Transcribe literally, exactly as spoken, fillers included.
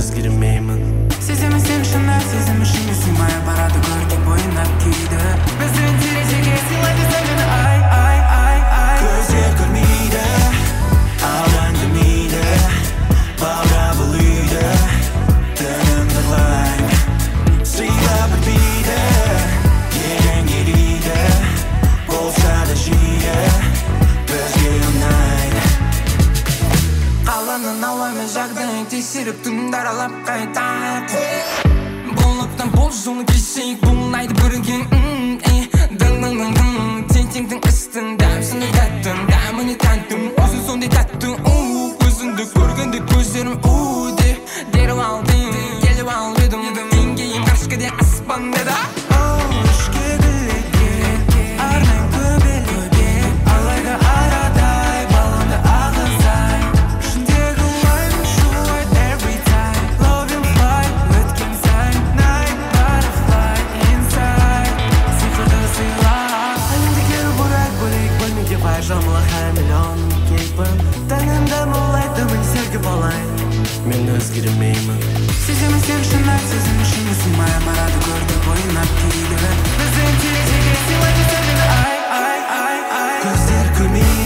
өзгермеймін. Сеземін сен шынар, сезімі шыны сыймай барады көркем бойына кейді. Біздің терезеге сыйлайды сәлені ай, ай, ай, ай. Көздер көрмейді, алаңдамайды, баурап бұл үйді, тынымды лайм. Сыйлап өтпейді, елең елейді, болса да жиі, бізге ұнайды. Қаланың ауамен жағдайын тексеріп түнді аралап қайтайық. Болыптан бол жолын кешейік, болмайды бірге. Дың-дың-дың-дың, тең-теңдің істің дәмсіні тәттім, дәміне тәттім, өзің сондай тәтті. Өзіңді көргенде көздерім де деріп алдым, келіп алып едім. Мен кейін қашқыде аспан деді. Үшке гүлеге арнайым көбелеге, алайда арадай баланды ағызай. Ішіндегі лайм шулайды every time. Love you fly, өткен сайын night butterfly inside. Сиқырды сыйла әлемдегі бұрай бөлек бөлмеге бай жамыла һәр миллион кейпін. Тәнімді молайды мен сергіп алайын. Мен өзгермеймін. Сеземін сен шынар, сезімі шыны сыймай барады көркем бойына кейді. Біздің терезеге сыйлайды сәлені ай, ай, ай, ай. Көздер көрмейді,